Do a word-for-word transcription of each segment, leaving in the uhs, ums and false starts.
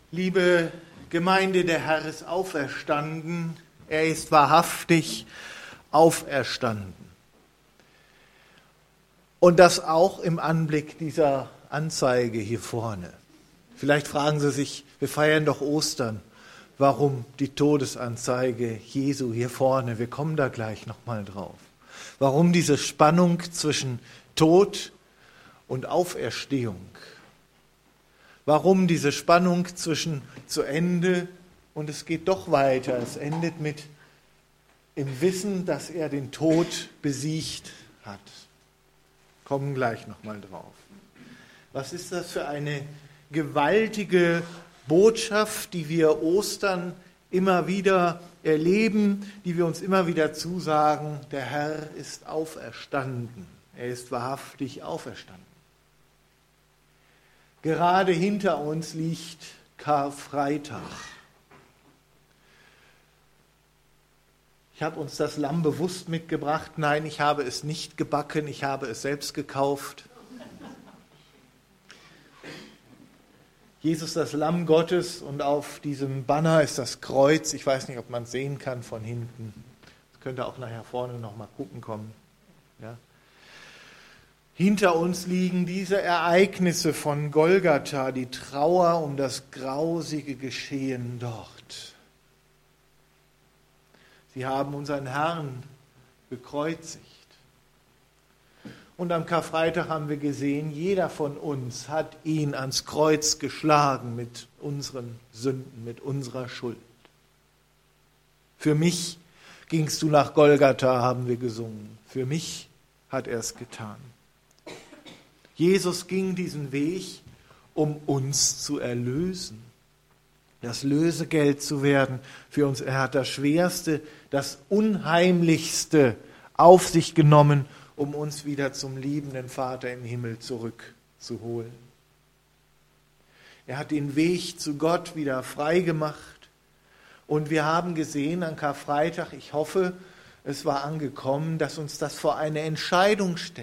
Liebe Gemeinde, der Herr ist auferstanden. Er ist wahrhaftig auferstanden. Und das auch im Anblick dieser Anzeige hier vorne. Vielleicht fragen Sie sich, wir feiern doch Ostern, warum die Todesanzeige Jesu hier vorne? Wir kommen da gleich nochmal drauf. Warum diese Spannung zwischen Tod und Auferstehung? Warum diese Spannung zwischen zu Ende und es geht doch weiter? Es endet mit im Wissen, dass er den Tod besiegt hat. Kommen gleich nochmal drauf. Was ist das für eine gewaltige Botschaft, die wir Ostern immer wieder erleben, die wir uns immer wieder zusagen, der Herr ist auferstanden. Er ist wahrhaftig auferstanden. Gerade hinter uns liegt Karfreitag. Ich habe uns das Lamm bewusst mitgebracht. Nein, ich habe es nicht gebacken, ich habe es selbst gekauft. Jesus, das Lamm Gottes, und auf diesem Banner ist das Kreuz. Ich weiß nicht, ob man es sehen kann von hinten. Das könnte auch nachher vorne noch mal gucken kommen. Ja. Hinter uns liegen diese Ereignisse von Golgatha, die Trauer um das grausige Geschehen dort. Sie haben unseren Herrn gekreuzigt. Und am Karfreitag haben wir gesehen, jeder von uns hat ihn ans Kreuz geschlagen mit unseren Sünden, mit unserer Schuld. Für mich gingst du nach Golgatha, haben wir gesungen. Für mich hat er es getan. Jesus ging diesen Weg, um uns zu erlösen, das Lösegeld zu werden für uns. Er hat das Schwerste, das Unheimlichste auf sich genommen, um uns wieder zum liebenden Vater im Himmel zurückzuholen. Er hat den Weg zu Gott wieder frei gemacht. Und wir haben gesehen an Karfreitag, ich hoffe, es war angekommen, dass uns das vor eine Entscheidung stellt.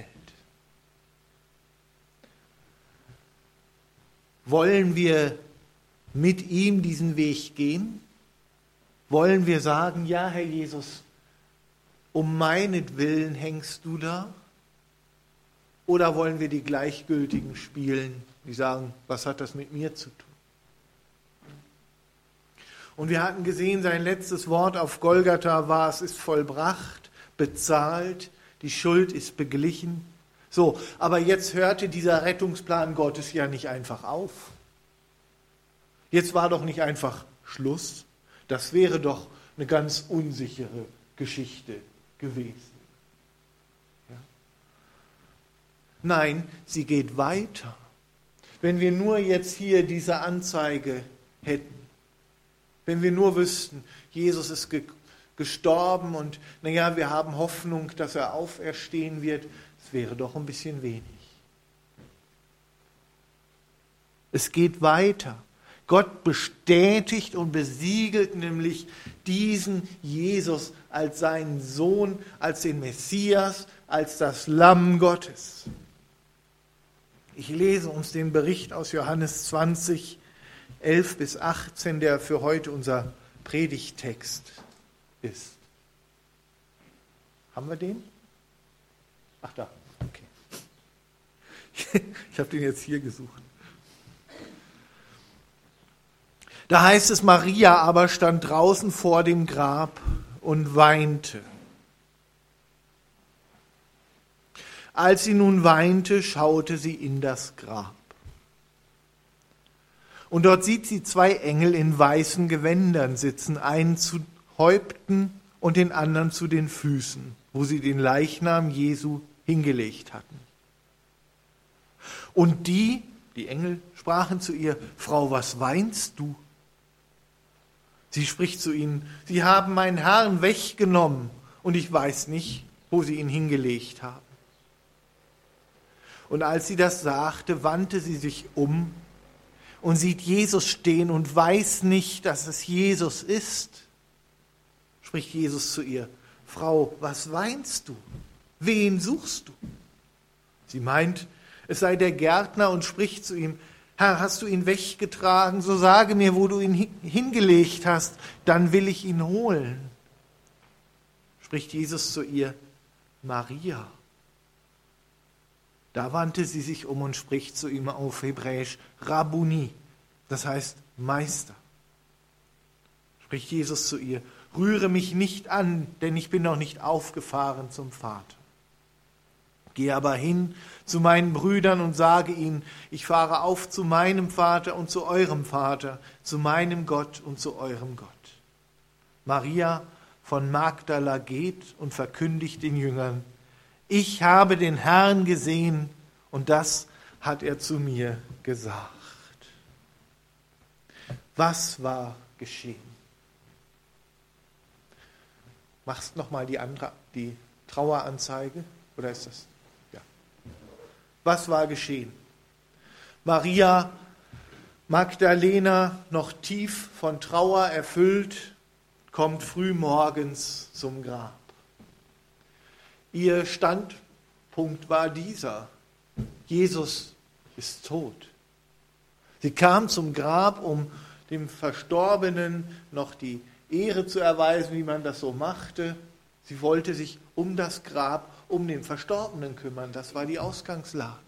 Wollen wir mit ihm diesen Weg gehen? Wollen wir sagen, ja, Herr Jesus, um meinetwillen hängst du da? Oder wollen wir die Gleichgültigen spielen, die sagen, was hat das mit mir zu tun? Und wir hatten gesehen, sein letztes Wort auf Golgatha war, es ist vollbracht, bezahlt, die Schuld ist beglichen. So, aber jetzt hörte dieser Rettungsplan Gottes ja nicht einfach auf. Jetzt war doch nicht einfach Schluss. Das wäre doch eine ganz unsichere Geschichte gewesen. Ja? Nein, sie geht weiter. Wenn wir nur jetzt hier diese Anzeige hätten, wenn wir nur wüssten, Jesus ist ge- gestorben und naja, wir haben Hoffnung, dass er auferstehen wird, es wäre doch ein bisschen wenig. Es geht weiter. Gott bestätigt und besiegelt nämlich diesen Jesus als seinen Sohn, als den Messias, als das Lamm Gottes. Ich lese uns den Bericht aus Johannes zwanzig, elf bis achtzehn, der für heute unser Predigttext ist. Haben wir den? Ach da, okay. Ich habe den jetzt hier gesucht. Da heißt es, Maria aber stand draußen vor dem Grab und weinte. Als sie nun weinte, schaute sie in das Grab. Und dort sieht sie zwei Engel in weißen Gewändern sitzen, einen zu Häupten und den anderen zu den Füßen, wo sie den Leichnam Jesu hingelegt hatten. Und die, die Engel, sprachen zu ihr, Frau, was weinst du? Sie spricht zu ihnen, sie haben meinen Herrn weggenommen und ich weiß nicht, wo sie ihn hingelegt haben. Und als sie das sagte, wandte sie sich um und sieht Jesus stehen und weiß nicht, dass es Jesus ist. Spricht Jesus zu ihr, Frau, was weinst du? Wen suchst du? Sie meint, es sei der Gärtner und spricht zu ihm, Herr, hast du ihn weggetragen, so sage mir, wo du ihn hingelegt hast, dann will ich ihn holen. Spricht Jesus zu ihr, Maria. Da wandte sie sich um und spricht zu ihm auf Hebräisch, Rabbuni, das heißt Meister. Spricht Jesus zu ihr, rühre mich nicht an, denn ich bin noch nicht aufgefahren zum Vater. Geh aber hin zu meinen Brüdern und sage ihnen, ich fahre auf zu meinem Vater und zu eurem Vater, zu meinem Gott und zu eurem Gott. Maria von Magdala geht und verkündigt den Jüngern, ich habe den Herrn gesehen und das hat er zu mir gesagt. Was war geschehen? Machst noch mal die, andere, die Traueranzeige, oder ist das? Ja. Was war geschehen? Maria Magdalena, noch tief von Trauer erfüllt, kommt früh morgens zum Grab. Ihr Standpunkt war dieser: Jesus ist tot. Sie kam zum Grab, um dem Verstorbenen noch die Ehre zu erweisen, wie man das so machte. Sie wollte sich um das Grab, um den Verstorbenen kümmern. Das war die Ausgangslage.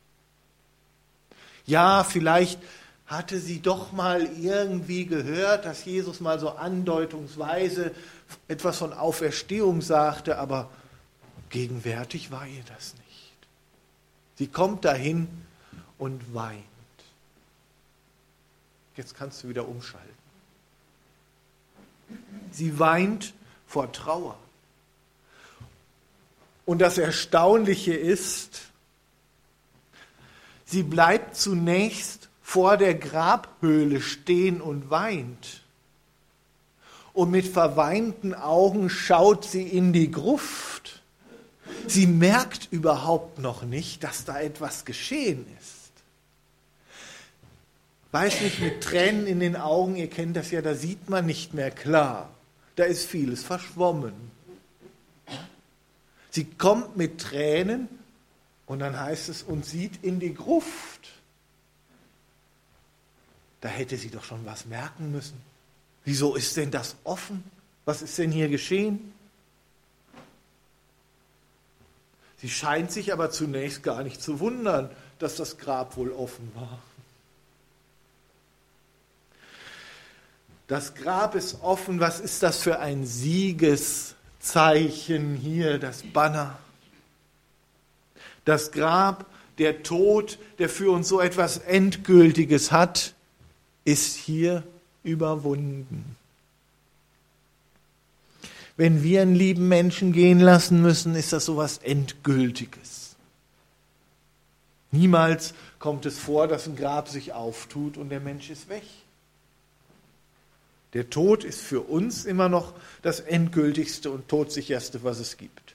Ja, vielleicht hatte sie doch mal irgendwie gehört, dass Jesus mal so andeutungsweise etwas von Auferstehung sagte, aber gegenwärtig war ihr das nicht. Sie kommt dahin und weint. Jetzt kannst du wieder umschalten. Sie weint vor Trauer. Und das Erstaunliche ist, sie bleibt zunächst vor der Grabhöhle stehen und weint. Und mit verweinten Augen schaut sie in die Gruft. Sie merkt überhaupt noch nicht, dass da etwas geschehen ist. Weiß nicht, mit Tränen in den Augen, ihr kennt das ja, da sieht man nicht mehr klar. Da ist vieles verschwommen. Sie kommt mit Tränen und dann heißt es, und sieht in die Gruft. Da hätte sie doch schon was merken müssen. Wieso ist denn das offen? Was ist denn hier geschehen? Sie scheint sich aber zunächst gar nicht zu wundern, dass das Grab wohl offen war. Das Grab ist offen. Was ist das für ein Siegeszeichen hier, das Banner? Das Grab, der Tod, der für uns so etwas Endgültiges hat, ist hier überwunden. Wenn wir einen lieben Menschen gehen lassen müssen, ist das so etwas Endgültiges. Niemals kommt es vor, dass ein Grab sich auftut und der Mensch ist weg. Der Tod ist für uns immer noch das Endgültigste und Todsicherste, was es gibt.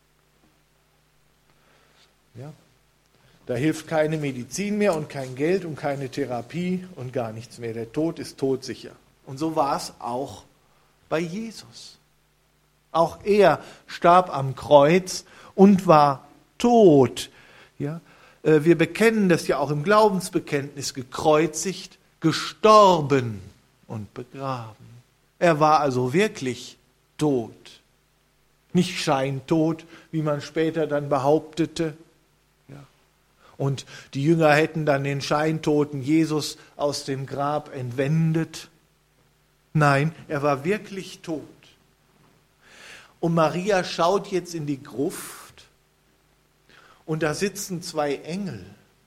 Ja. Da hilft keine Medizin mehr und kein Geld und keine Therapie und gar nichts mehr. Der Tod ist todsicher. Und so war es auch bei Jesus. Auch er starb am Kreuz und war tot. Ja. Wir bekennen das ja auch im Glaubensbekenntnis: gekreuzigt, gestorben und begraben. Er war also wirklich tot. Nicht scheintot, wie man später dann behauptete. Ja. Und die Jünger hätten dann den scheintoten Jesus aus dem Grab entwendet. Nein, er war wirklich tot. Und Maria schaut jetzt in die Gruft und da sitzen zwei Engel.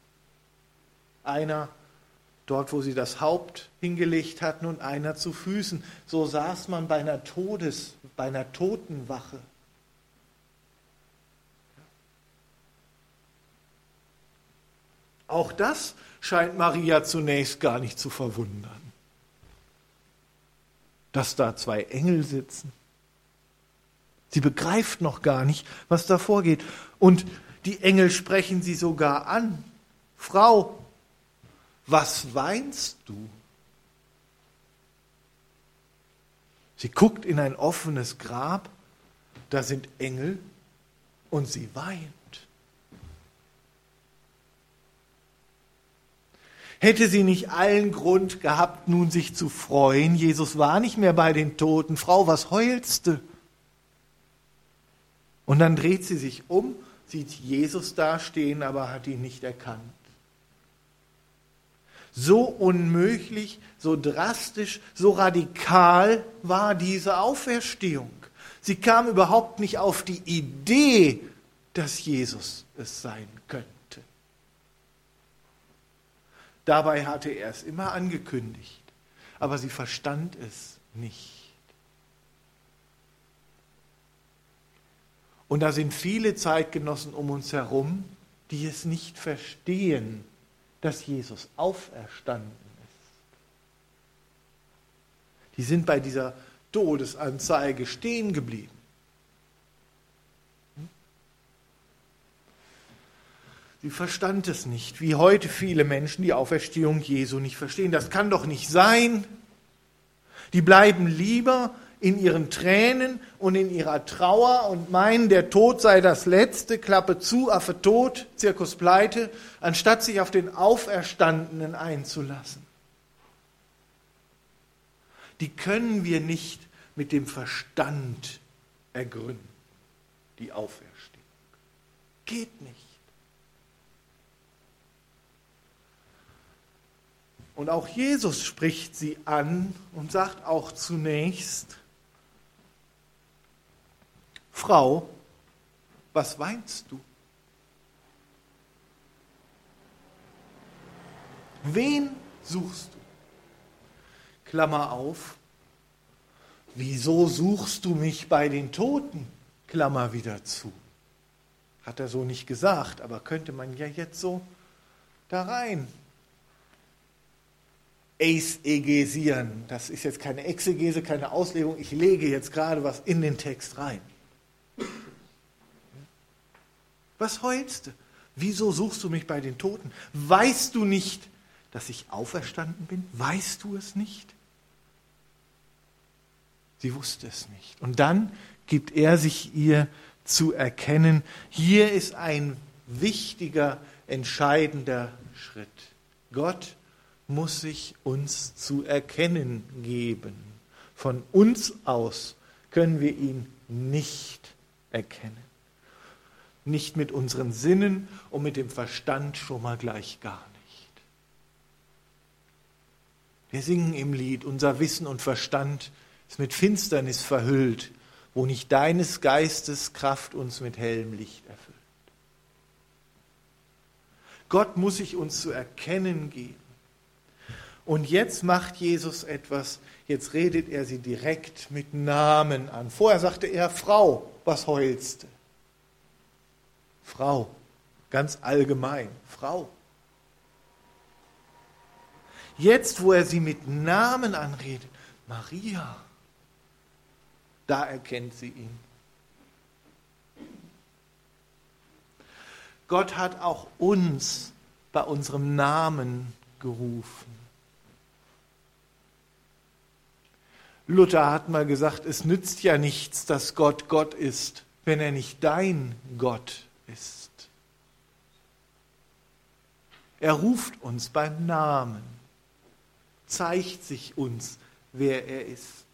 Einer dort, wo sie das Haupt hingelegt hatten, und einer zu Füßen. So saß man bei einer Todes, bei einer Totenwache. Auch das scheint Maria zunächst gar nicht zu verwundern, dass da zwei Engel sitzen. Sie begreift noch gar nicht, was da vorgeht. Und die Engel sprechen sie sogar an. Frau, was weinst du? Sie guckt in ein offenes Grab, da sind Engel und sie weint. Hätte sie nicht allen Grund gehabt, nun sich zu freuen? Jesus war nicht mehr bei den Toten. Frau, was heulst du? Und dann dreht sie sich um, sieht Jesus dastehen, aber hat ihn nicht erkannt. So unmöglich, so drastisch, so radikal war diese Auferstehung. Sie kam überhaupt nicht auf die Idee, dass Jesus es sein könnte. Dabei hatte er es immer angekündigt, aber sie verstand es nicht. Und da sind viele Zeitgenossen um uns herum, die es nicht verstehen, dass Jesus auferstanden ist. Die sind bei dieser Todesanzeige stehen geblieben. Sie verstand es nicht, wie heute viele Menschen die Auferstehung Jesu nicht verstehen. Das kann doch nicht sein. Die bleiben lieber in ihren Tränen und in ihrer Trauer und meinen, der Tod sei das Letzte, Klappe zu, Affe tot, Zirkus pleite, anstatt sich auf den Auferstandenen einzulassen. Die können wir nicht mit dem Verstand ergründen, die Auferstehung. Geht nicht. Und auch Jesus spricht sie an und sagt auch zunächst, Frau, was weinst du? Wen suchst du? Klammer auf, wieso suchst du mich bei den Toten? Klammer wieder zu. Hat er so nicht gesagt, aber könnte man ja jetzt so da rein exegesieren. Das ist jetzt keine Exegese, keine Auslegung. Ich lege jetzt gerade was in den Text rein. Was heulst du? Wieso suchst du mich bei den Toten? Weißt du nicht, dass ich auferstanden bin? Weißt du es nicht? Sie wusste es nicht. Und dann gibt er sich ihr zu erkennen, hier ist ein wichtiger, entscheidender Schritt. Gott muss sich uns zu erkennen geben. Von uns aus können wir ihn nicht erkennen. Nicht mit unseren Sinnen und mit dem Verstand schon mal gleich gar nicht. Wir singen im Lied, unser Wissen und Verstand ist mit Finsternis verhüllt, wo nicht deines Geistes Kraft uns mit hellem Licht erfüllt. Gott muss sich uns zu erkennen geben. Und jetzt macht Jesus etwas, jetzt redet er sie direkt mit Namen an. Vorher sagte er, Frau, was heulst du? Frau, ganz allgemein, Frau. Jetzt, wo er sie mit Namen anredet, Maria, da erkennt sie ihn. Gott hat auch uns bei unserem Namen gerufen. Luther hat mal gesagt, es nützt ja nichts, dass Gott Gott ist, wenn er nicht dein Gott ist. Er ruft uns beim Namen, zeigt sich uns, wer er ist.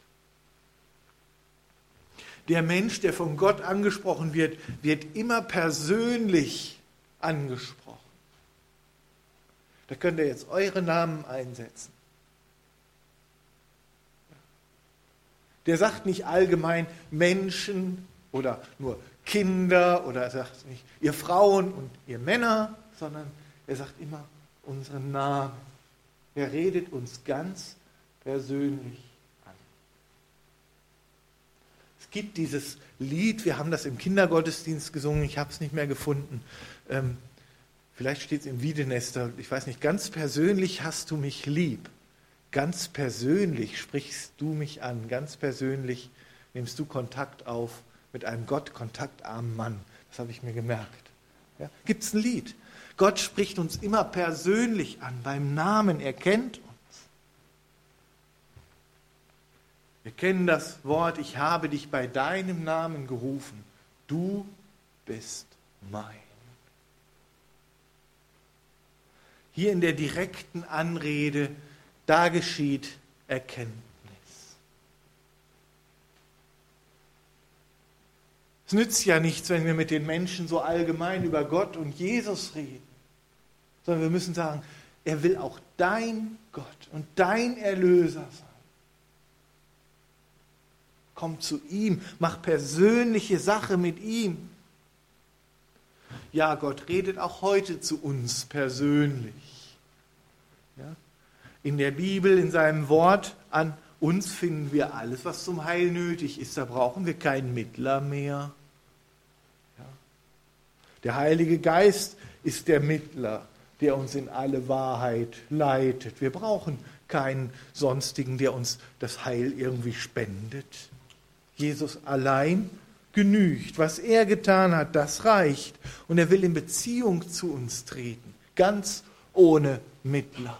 Der Mensch, der von Gott angesprochen wird, wird immer persönlich angesprochen. Da könnt ihr jetzt eure Namen einsetzen. Der sagt nicht allgemein Menschen oder nur Kinder oder er sagt nicht ihr Frauen und ihr Männer, sondern er sagt immer unseren Namen. Er redet uns ganz persönlich an. Es gibt dieses Lied, wir haben das im Kindergottesdienst gesungen, ich habe es nicht mehr gefunden. Ähm, vielleicht steht es im Wiedenester, ich weiß nicht, ganz persönlich hast du mich lieb. Ganz persönlich sprichst du mich an, ganz persönlich nimmst du Kontakt auf mit einem Gott kontaktarmen Mann. Das habe ich mir gemerkt. Ja? Gibt es ein Lied? Gott spricht uns immer persönlich an, beim Namen, er kennt uns. Wir kennen das Wort, ich habe dich bei deinem Namen gerufen, du bist mein. Hier in der direkten Anrede, da geschieht Erkenntnis. Es nützt ja nichts, wenn wir mit den Menschen so allgemein über Gott und Jesus reden, sondern wir müssen sagen, er will auch dein Gott und dein Erlöser sein. Komm zu ihm, mach persönliche Sache mit ihm. Ja, Gott redet auch heute zu uns persönlich. Ja? In der Bibel, in seinem Wort, an uns finden wir alles, was zum Heil nötig ist. Da brauchen wir keinen Mittler mehr. Ja? Der Heilige Geist ist der Mittler, der uns in alle Wahrheit leitet. Wir brauchen keinen sonstigen, der uns das Heil irgendwie spendet. Jesus allein genügt. Was er getan hat, das reicht. Und er will in Beziehung zu uns treten, ganz ohne Mittler.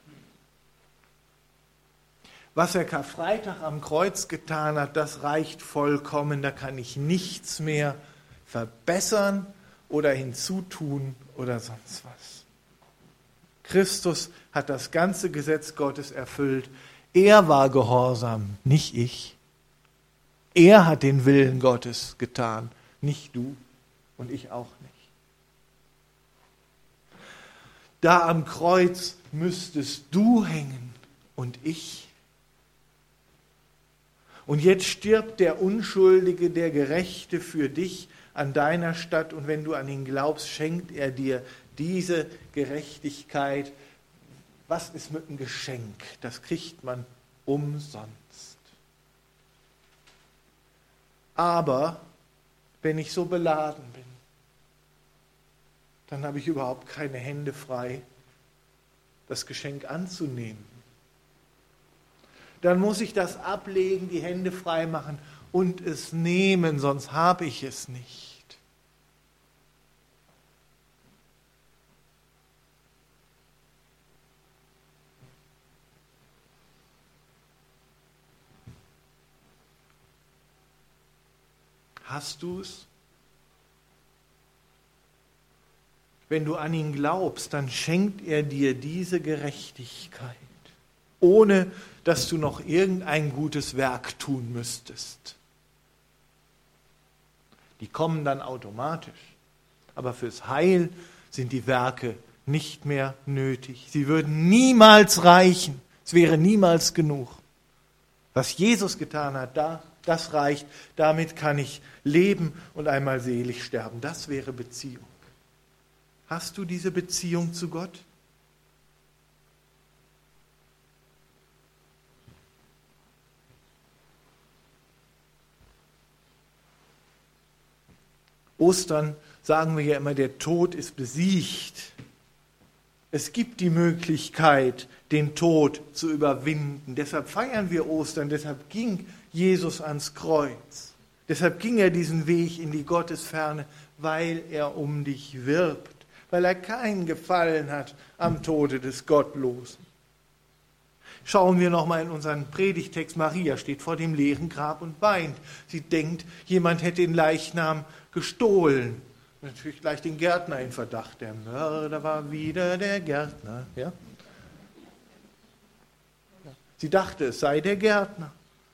Was er Karfreitag am Kreuz getan hat, das reicht vollkommen. Da kann ich nichts mehr verbessern oder hinzutun oder sonst was. Christus hat das ganze Gesetz Gottes erfüllt. Er war gehorsam, nicht ich. Er hat den Willen Gottes getan, nicht du und ich auch nicht. Da am Kreuz müsstest du hängen und ich. Und jetzt stirbt der Unschuldige, der Gerechte für dich an deiner Statt. Und wenn du an ihn glaubst, schenkt er dir diese Gerechtigkeit. Was ist mit einem Geschenk? Das kriegt man umsonst. Aber wenn ich so beladen bin, dann habe ich überhaupt keine Hände frei, das Geschenk anzunehmen. Dann muss ich das ablegen, die Hände frei machen und es nehmen, sonst habe ich es nicht. Hast du es? Wenn du an ihn glaubst, dann schenkt er dir diese Gerechtigkeit, ohne dass du noch irgendein gutes Werk tun müsstest. Die kommen dann automatisch, aber fürs Heil sind die Werke nicht mehr nötig. Sie würden niemals reichen, es wäre niemals genug. Was Jesus getan hat, da, das reicht, damit kann ich leben und einmal selig sterben. Das wäre Beziehung. Hast du diese Beziehung zu Gott? Ostern sagen wir ja immer, der Tod ist besiegt. Es gibt die Möglichkeit, den Tod zu überwinden. Deshalb feiern wir Ostern, deshalb ging Jesus ans Kreuz. Deshalb ging er diesen Weg in die Gottesferne, weil er um dich wirbt, weil er keinen Gefallen hat am Tode des Gottlosen. Schauen wir nochmal in unseren Predigtext. Maria steht vor dem leeren Grab und weint. Sie denkt, jemand hätte den Leichnam gestohlen. Natürlich gleich den Gärtner in Verdacht. Der Mörder war wieder der Gärtner. Ja? Sie dachte, es sei der Gärtner.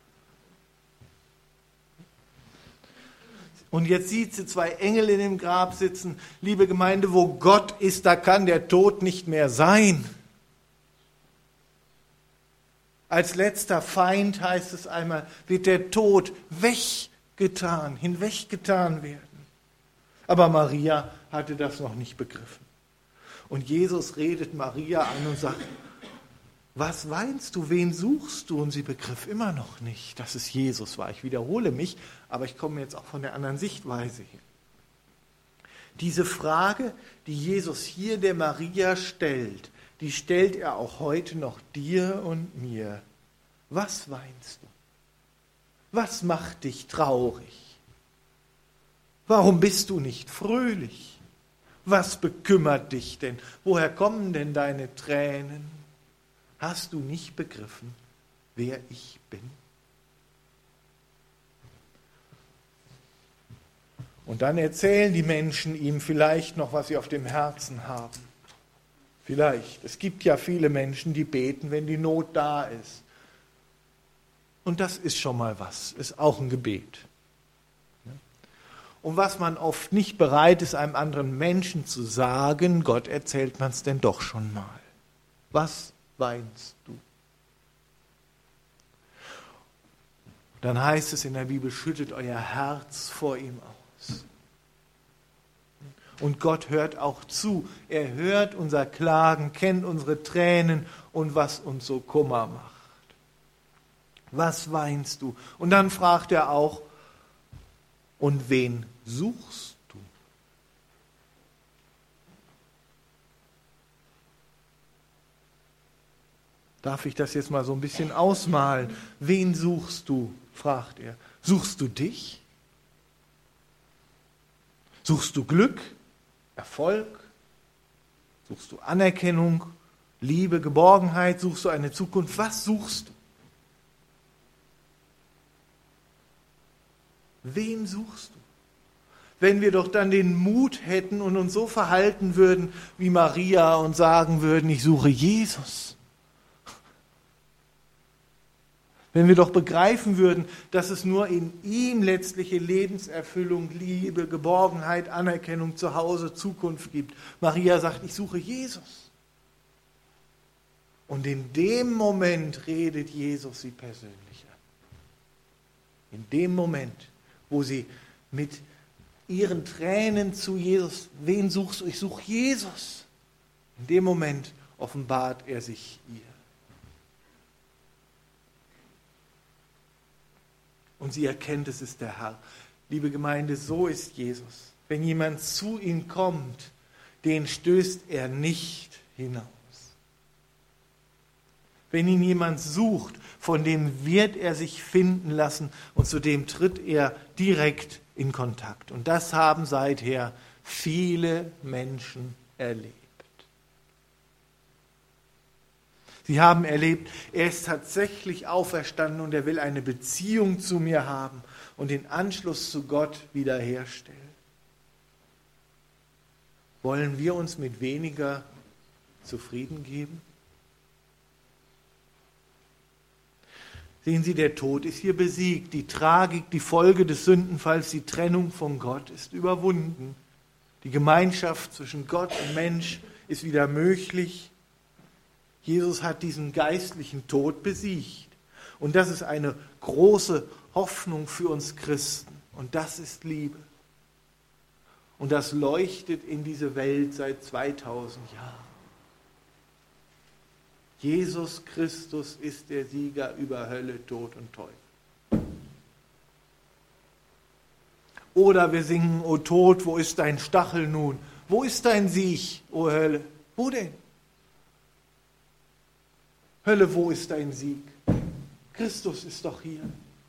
Und jetzt sieht sie zwei Engel in dem Grab sitzen. Liebe Gemeinde, wo Gott ist, da kann der Tod nicht mehr sein. Als letzter Feind, heißt es einmal, wird der Tod weggetan, hinweggetan werden. Aber Maria hatte das noch nicht begriffen. Und Jesus redet Maria an und sagt, was weinst du, wen suchst du? Und sie begriff immer noch nicht, dass es Jesus war. Ich wiederhole mich, aber ich komme jetzt auch von der anderen Sichtweise her. Diese Frage, die Jesus hier der Maria stellt, die stellt er auch heute noch dir und mir. Was weinst du? Was macht dich traurig? Warum bist du nicht fröhlich? Was bekümmert dich denn? Woher kommen denn deine Tränen? Hast du nicht begriffen, wer ich bin? Und dann erzählen die Menschen ihm vielleicht noch, was sie auf dem Herzen haben. Vielleicht. Es gibt ja viele Menschen, die beten, wenn die Not da ist. Und das ist schon mal was, ist auch ein Gebet. Und was man oft nicht bereit ist, einem anderen Menschen zu sagen, Gott erzählt man es denn doch schon mal. Was weinst du? Dann heißt es in der Bibel, schüttet euer Herz vor ihm aus. Und Gott hört auch zu. Er hört unser Klagen, kennt unsere Tränen und was uns so Kummer macht. Was weinst du? Und dann fragt er auch, und wen suchst du? Darf ich das jetzt mal so ein bisschen ausmalen? Wen suchst du? Fragt er. Suchst du dich? Suchst du Glück, Erfolg? Suchst du Anerkennung, Liebe, Geborgenheit? Suchst du eine Zukunft? Was suchst du? Wen suchst du? Wenn wir doch dann den Mut hätten und uns so verhalten würden wie Maria und sagen würden, ich suche Jesus. Wenn wir doch begreifen würden, dass es nur in ihm letztliche Lebenserfüllung, Liebe, Geborgenheit, Anerkennung, Zuhause, Zukunft gibt. Maria sagt, ich suche Jesus. Und in dem Moment redet Jesus sie persönlich an. In dem Moment, wo sie mit ihren Tränen zu Jesus, wen suchst du? Ich suche Jesus. In dem Moment offenbart er sich ihr. Und sie erkennt, es ist der Herr. Liebe Gemeinde, so ist Jesus. Wenn jemand zu ihm kommt, den stößt er nicht hinaus. Wenn ihn jemand sucht, von dem wird er sich finden lassen und zu dem tritt er direkt in Kontakt. Und das haben seither viele Menschen erlebt. Sie haben erlebt, er ist tatsächlich auferstanden und er will eine Beziehung zu mir haben und den Anschluss zu Gott wiederherstellen. Wollen wir uns mit weniger zufrieden geben? Sehen Sie, der Tod ist hier besiegt. Die Tragik, die Folge des Sündenfalls, die Trennung von Gott ist überwunden. Die Gemeinschaft zwischen Gott und Mensch ist wieder möglich. Jesus hat diesen geistlichen Tod besiegt. Und das ist eine große Hoffnung für uns Christen. Und das ist Liebe. Und das leuchtet in diese Welt seit zweitausend Jahren. Jesus Christus ist der Sieger über Hölle, Tod und Teufel. Oder wir singen, O Tod, wo ist dein Stachel nun? Wo ist dein Sieg, o Hölle? Wo denn? Hölle, wo ist dein Sieg? Christus ist doch hier.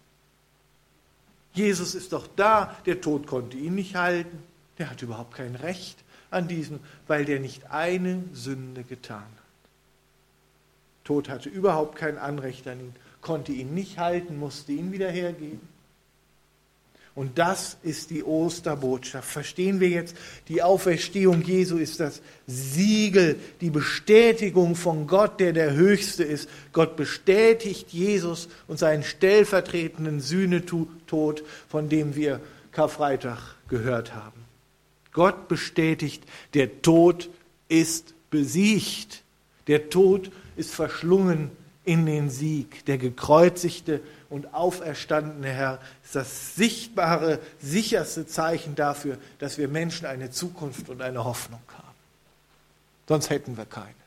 Jesus ist doch da. Der Tod konnte ihn nicht halten. Der hat überhaupt kein Recht an diesem, weil der nicht eine Sünde getan hat. Tod hatte überhaupt kein Anrecht an ihn, konnte ihn nicht halten, musste ihn wieder hergeben. Und das ist die Osterbotschaft. Verstehen wir jetzt, die Auferstehung Jesu ist das Siegel, die Bestätigung von Gott, der der Höchste ist. Gott bestätigt Jesus und seinen stellvertretenden Sühnetod, von dem wir Karfreitag gehört haben. Gott bestätigt, der Tod ist besiegt. Der Tod ist verschlungen in den Sieg. Der gekreuzigte und auferstandene Herr ist das sichtbare, sicherste Zeichen dafür, dass wir Menschen eine Zukunft und eine Hoffnung haben. Sonst hätten wir keine.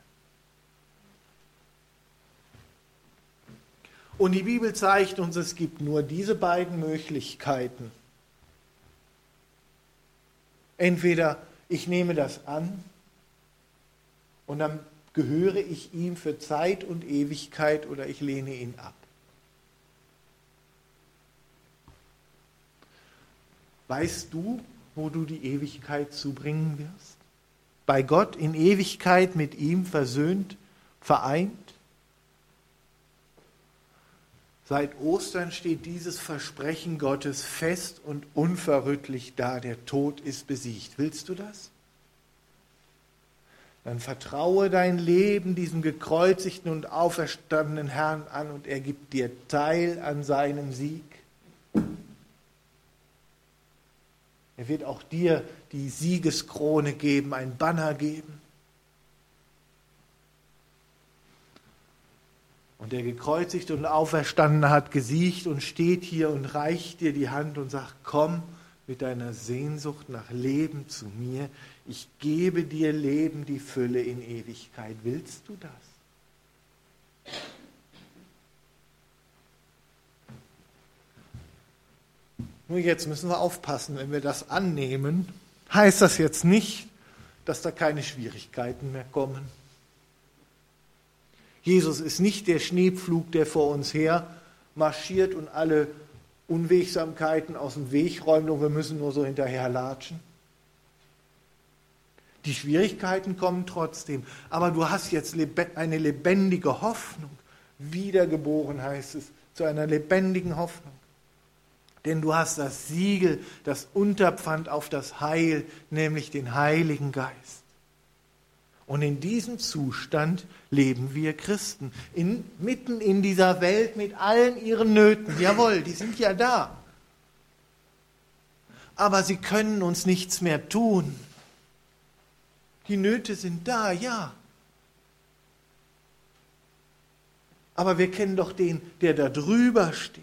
Und die Bibel zeigt uns, es gibt nur diese beiden Möglichkeiten. Entweder ich nehme das an und dann gehöre ich ihm für Zeit und Ewigkeit oder ich lehne ihn ab. Weißt du, wo du die Ewigkeit zubringen wirst? Bei Gott in Ewigkeit mit ihm versöhnt, vereint? Seit Ostern steht dieses Versprechen Gottes fest und unverrüttlich da. Der Tod ist besiegt. Willst du das? dann vertraue dein Leben diesem gekreuzigten und auferstandenen Herrn an und er gibt dir Teil an seinem Sieg. Er wird auch dir die Siegeskrone geben, ein Banner geben. Und der gekreuzigte und auferstandene hat gesiegt und steht hier und reicht dir die Hand und sagt, komm mit deiner Sehnsucht nach Leben zu mir. Ich gebe dir Leben, die Fülle in Ewigkeit. Willst du das? Nur jetzt müssen wir aufpassen, wenn wir das annehmen, heißt das jetzt nicht, dass da keine Schwierigkeiten mehr kommen. Jesus ist nicht der Schneepflug, der vor uns her marschiert und alle Unwegsamkeiten aus dem Weg räumt und wir müssen nur so hinterherlatschen. Die Schwierigkeiten kommen trotzdem, aber du hast jetzt eine lebendige Hoffnung. Wiedergeboren heißt es, zu einer lebendigen Hoffnung. Denn du hast das Siegel, das Unterpfand auf das Heil, nämlich den Heiligen Geist. Und in diesem Zustand leben wir Christen. In, mitten in dieser Welt mit allen ihren Nöten. Jawohl, die sind ja da. Aber sie können uns nichts mehr tun. Die Nöte sind da, ja. Aber wir kennen doch den, der da drüber steht.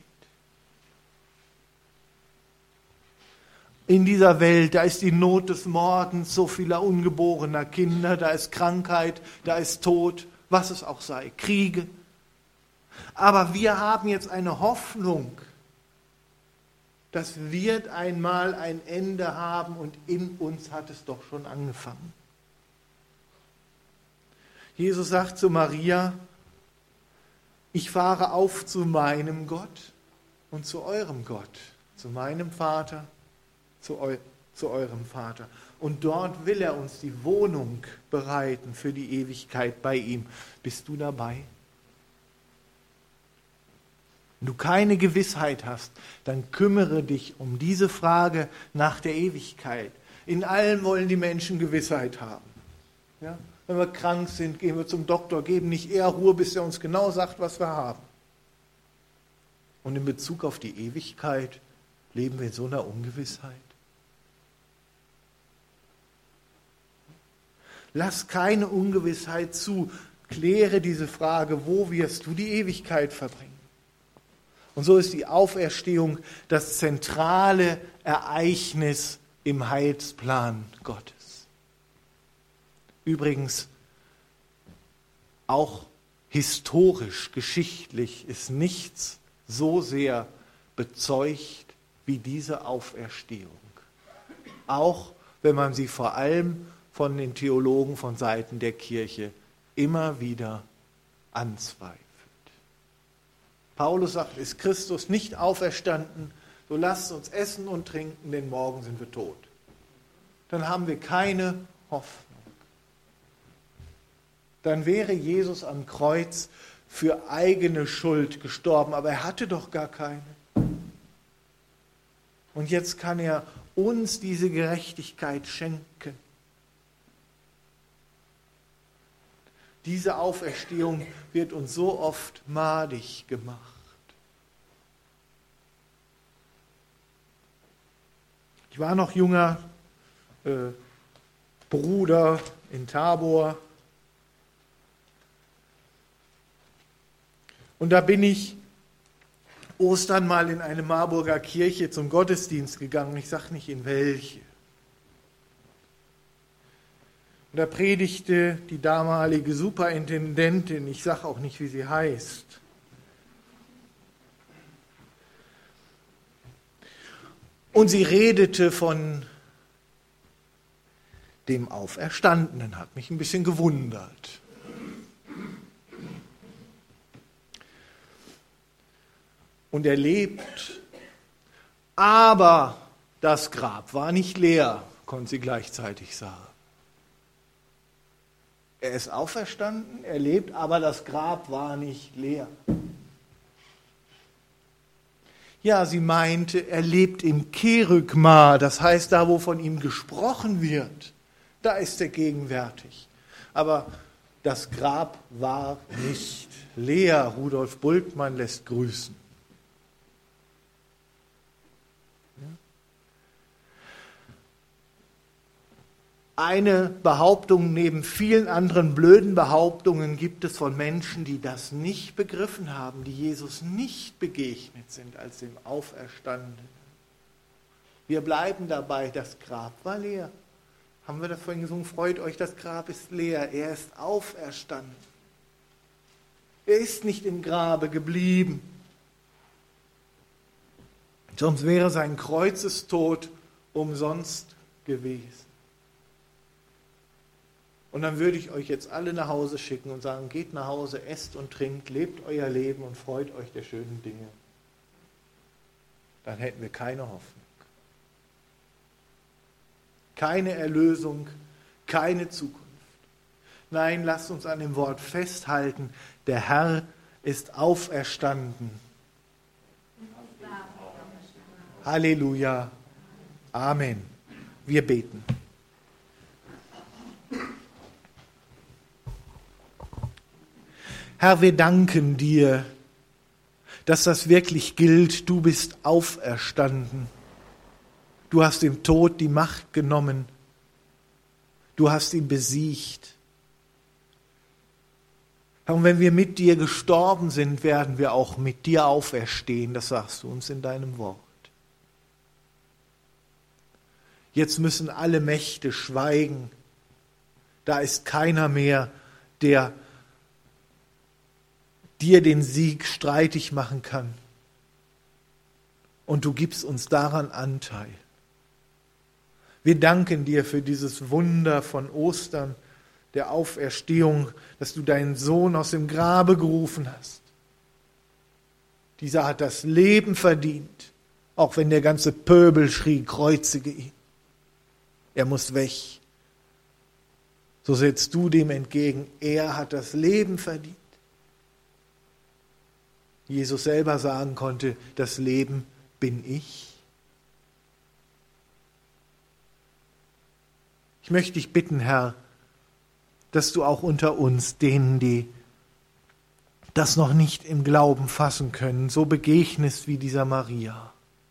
In dieser Welt, da ist die Not des Mordens so vieler ungeborener Kinder, da ist Krankheit, da ist Tod, was es auch sei, Kriege. Aber wir haben jetzt eine Hoffnung, das wird einmal ein Ende haben und in uns hat es doch schon angefangen. Jesus sagt zu Maria, ich fahre auf zu meinem Gott und zu eurem Gott, zu meinem Vater, Zu, eu, zu eurem Vater. Und dort will er uns die Wohnung bereiten für die Ewigkeit bei ihm. Bist du dabei? Wenn du keine Gewissheit hast, dann kümmere dich um diese Frage nach der Ewigkeit. In allem wollen die Menschen Gewissheit haben. Ja? Wenn wir krank sind, gehen wir zum Doktor, geben nicht eher Ruhe, bis er uns genau sagt, was wir haben. Und in Bezug auf die Ewigkeit leben wir in so einer Ungewissheit. Lass keine Ungewissheit zu. Kläre diese Frage, wo wirst du die Ewigkeit verbringen? Und so ist die Auferstehung das zentrale Ereignis im Heilsplan Gottes. Übrigens, auch historisch, geschichtlich ist nichts so sehr bezeugt wie diese Auferstehung. Auch wenn man sie vor allem von den Theologen von Seiten der Kirche immer wieder anzweifelt. Paulus sagt, ist Christus nicht auferstanden, so lasst uns essen und trinken, denn morgen sind wir tot. Dann haben wir keine Hoffnung. Dann wäre Jesus am Kreuz für eigene Schuld gestorben, aber er hatte doch gar keine. Und jetzt kann er uns diese Gerechtigkeit schenken. Diese Auferstehung wird uns so oft madig gemacht. Ich war noch junger äh, Bruder in Tabor. Und da bin ich Ostern mal in eine Marburger Kirche zum Gottesdienst gegangen. Ich sage nicht in welche. Und da predigte die damalige Superintendentin, ich sage auch nicht, wie sie heißt. Und sie redete von dem Auferstandenen, hat mich ein bisschen gewundert. Und er lebt, aber das Grab war nicht leer, konnte sie gleichzeitig sagen. Er ist auferstanden, er lebt, aber das Grab war nicht leer. Ja, sie meinte, er lebt im Kerygma, das heißt da, wo von ihm gesprochen wird, da ist er gegenwärtig. aber das Grab war nicht leer. Rudolf Bultmann lässt grüßen. Eine Behauptung neben vielen anderen blöden Behauptungen gibt es von Menschen, die das nicht begriffen haben, die Jesus nicht begegnet sind als dem Auferstandenen. Wir bleiben dabei, das Grab war leer. Haben wir das vorhin gesungen? Freut euch, das Grab ist leer. Er ist auferstanden. Er ist nicht im Grabe geblieben. Sonst wäre sein Kreuzestod umsonst gewesen. Und dann würde ich euch jetzt alle nach Hause schicken und sagen, geht nach Hause, esst und trinkt, lebt euer Leben und freut euch der schönen Dinge. Dann hätten wir keine Hoffnung. Keine Erlösung, keine Zukunft. Nein, lasst uns an dem Wort festhalten, der Herr ist auferstanden. Halleluja. Amen. Wir beten. Herr, wir danken dir, dass das wirklich gilt. Du bist auferstanden. Du hast dem Tod die Macht genommen. Du hast ihn besiegt. Und wenn wir mit dir gestorben sind, werden wir auch mit dir auferstehen. Das sagst du uns in deinem Wort. Jetzt müssen alle Mächte schweigen. Da ist keiner mehr, der dir den Sieg streitig machen kann. Und du gibst uns daran Anteil. Wir danken dir für dieses Wunder von Ostern, der Auferstehung, dass du deinen Sohn aus dem Grabe gerufen hast. Dieser hat das Leben verdient, auch wenn der ganze Pöbel schrie, kreuzige ihn. Er muss weg. So setzt du dem entgegen, er hat das Leben verdient. Jesus selber sagen konnte, das Leben bin ich. Ich möchte dich bitten, Herr, dass du auch unter uns, denen, die das noch nicht im Glauben fassen können, so begegnest wie dieser Maria.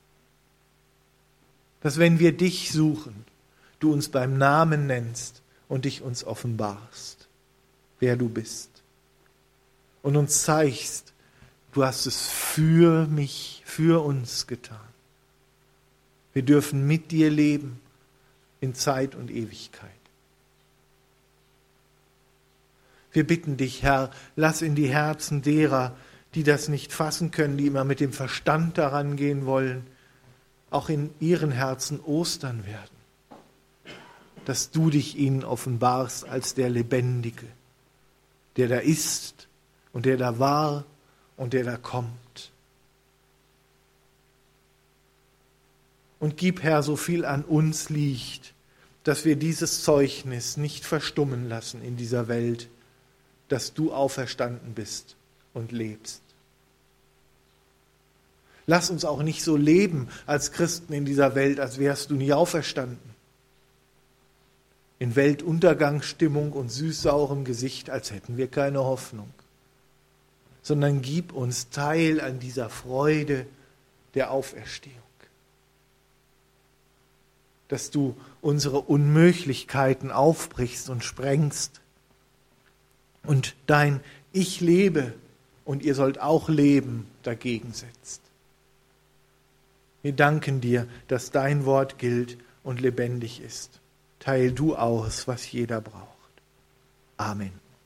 Dass wenn wir dich suchen, du uns beim Namen nennst und dich uns offenbarst, wer du bist. Und uns zeigst, du hast es für mich, für uns getan. Wir dürfen mit dir leben in Zeit und Ewigkeit. Wir bitten dich, Herr, lass in die Herzen derer, die das nicht fassen können, die immer mit dem Verstand daran gehen wollen, auch in ihren Herzen Ostern werden. Dass du dich ihnen offenbarst als der Lebendige, der da ist und der da war und der da kommt. Und gib, Herr, so viel an uns liegt, dass wir dieses Zeugnis nicht verstummen lassen in dieser Welt, dass du auferstanden bist und lebst. Lass uns auch nicht so leben als Christen in dieser Welt, als wärst du nie auferstanden. In Weltuntergangsstimmung und süßsaurem Gesicht, als hätten wir keine Hoffnung. Sondern gib uns Teil an dieser Freude der Auferstehung. Dass du unsere Unmöglichkeiten aufbrichst und sprengst und dein Ich lebe und ihr sollt auch leben dagegen setzt. Wir danken dir, dass dein Wort gilt und lebendig ist. Teil du aus, was jeder braucht. Amen.